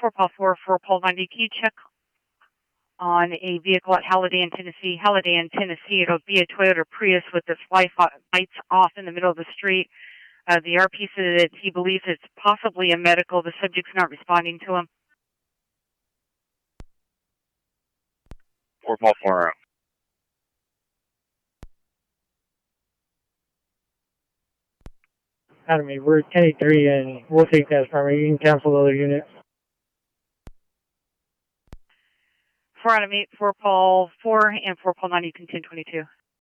Paul 4, 4 Paul 90, can you check on a vehicle at Halliday in Tennessee? Halliday in Tennessee, it'll be a Toyota Prius with its lights off in the middle of the street. The RP said that he believes it's possibly a medical. The subject's not responding to him. 4 Paul 4. Academy, we're 1083 and we'll take that as primary. You can cancel the other units. 4 Adam 8, 4 Paul 4, and 4 Paul 90, you can 1022.